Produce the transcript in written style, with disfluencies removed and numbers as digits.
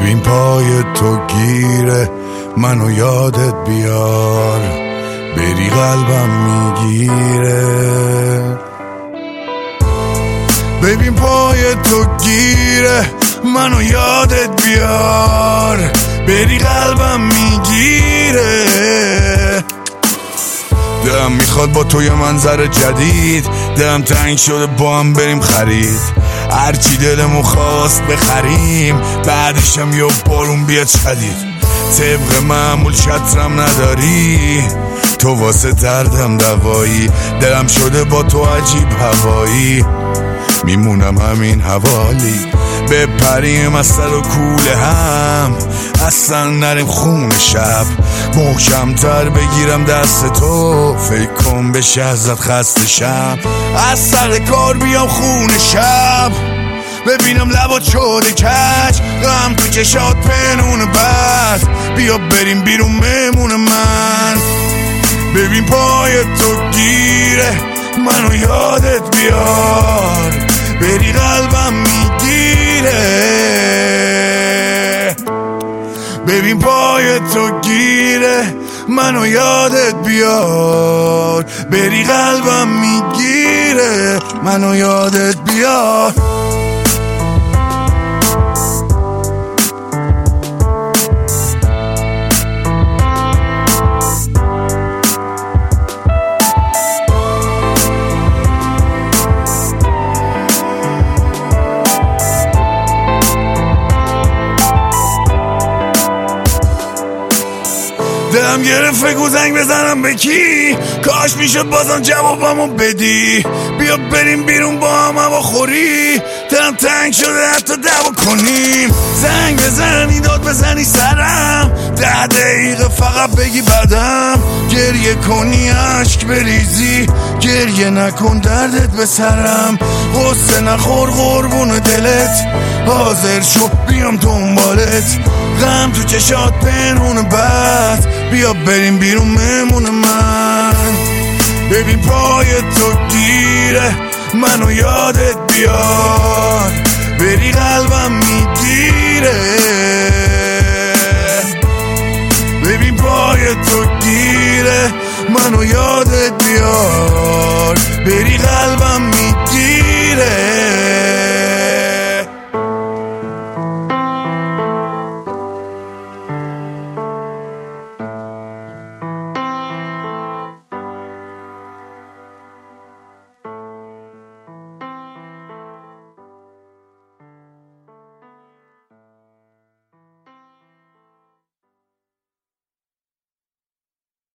ببین پای تو گیره منو یادت بیار، بری قلبم میگیره. ببین پای تو گیره منو یادت بیار، بری قلبم میگیره. دلم میخواد با تو یه منظر جدید، دلم تنگ شده با هم بریم خرید، هرچی دلمو خواست بخریم، بعدشم یه بارون بیاد شدید. طبق معمول شطرم نداری، تو واسه دردم دوایی، دلم شده با تو عجیب هوایی، میمونم همین حوالی. بپریم از سر و کوله هم، اصلا نریم خون شب، محکمتر بگیرم دست تو، فکر کن بشه ازت خسته شم. از سر کار بیام خون شب، ببینم لبات شده کج، غم تو چشات پنون بد، بیا بریم بیرون مهمون من. ببین پای تو گیره منو یادت بیار، بری قلبم میگیره. ببین پای تو گیره منو یادت بیار، بری قلبم میگیره، منو یادت بیار. دلم گرفت فکر زنگ بزنم به کی، کاش میشد بازم جوابمو بدی، بیا بریم بیرون با هم هوا خوری، دلم تنگ شده حتی دعوا کنیم. زنگ بزنی داد بزنی سرم، 10 دقیقه فقط بگی بعدم، گریه کنی عشق بریزی، گریه نکن دردت به سرم، غصه نخور قربون دلت، حاضر شو بیام دنبالت، غم تو چشات پنهون بد، بیا بریم بیرون مهمون من. ببین پای تو گیره منو یادت بیار، بری قلبم میگیره. ببین پای تو گیره منو یادت بیار، بری قلبم